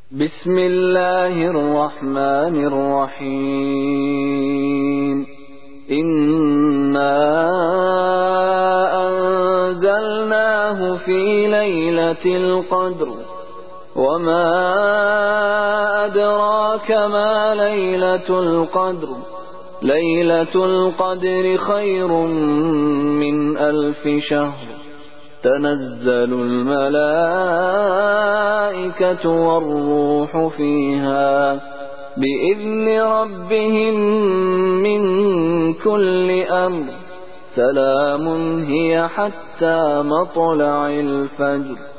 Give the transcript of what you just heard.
बिस्मिल्लाहिर्रहमानिर्रहीम। इन्ना अंज़लनाहु फी लैलतिल क़द्र वमा अदराक मा लैलतुल क़द्र लैलतुल क़द्रि खैरुम मिन अल्फि शहर तनज़्ज़लुल मलाइकतु वर्रूह फ़ीहा बिइज़्नि रब्बिहिम मिन कुल्लि अम्र सलामुन हिय हत्ता मत्लइल फ़ज्र।